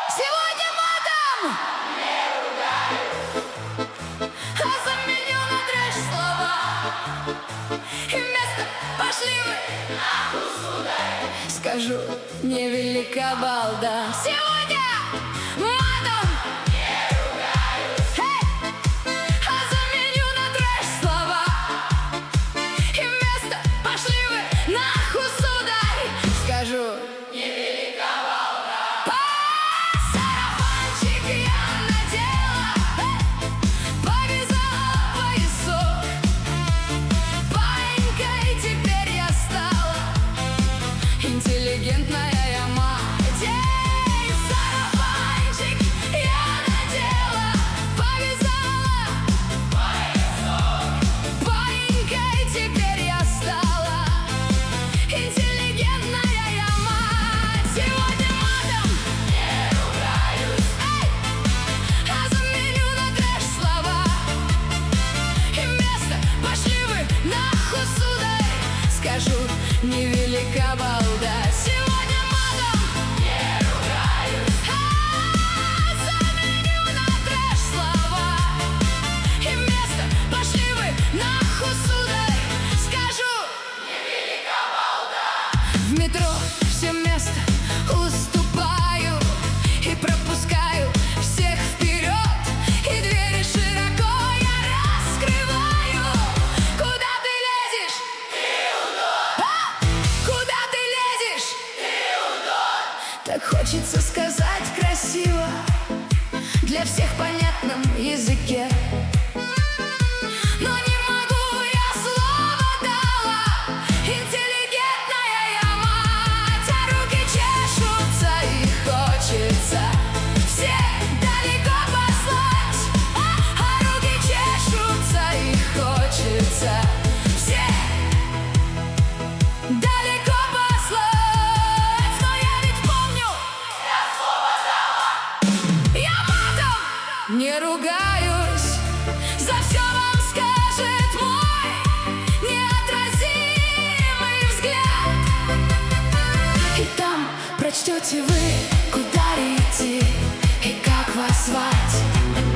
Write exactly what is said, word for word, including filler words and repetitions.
Сегодня матом не ругаюсь, а заменю на трэш слова. И вместо «пошли вы нахуй, сударь» скажу «невелика балда». Сегодня матом не ругаюсь, hey! А заменю на трэш слова. И вместо «пошли вы нахуй, сударь» скажу «невелика балда». Сарафанчик я надела, повязала поясок. Паинькой теперь я стала, интеллигентная я мать. Эй, сарафанчик я надела, повязала поясок. Паинькой теперь я стала, интеллигентная я мать. Сегодня матом не ругаюсь, эй, а заменю на трэш слова. И вместо «пошли вы нахуй, сударь» скажу «невелика балда». Сегодня матом не ругаюсь, а заменю на трэш слова. И вместо «пошли вы нахуй, сударь» скажу «невелика балда». В метро все место уступаю и пропускаю всех вперед, и двери широко я раскрываю. Куда ты лезешь? Ты удон. А? Куда ты лезешь? Ты удон. Так хочется сказать красиво, для всех понятном языке. Но не могу, я слово дала, интеллигентная я мать. А руки чешутся и хочется всех далеко послать. А, а руки чешутся и хочется всех далеко послать. Но я ведь помню, я слово дала. Я матом не ругаюсь, за все вам скажет мой неотразимый взгляд. И там прочтете вы, куда идти и как вас звать.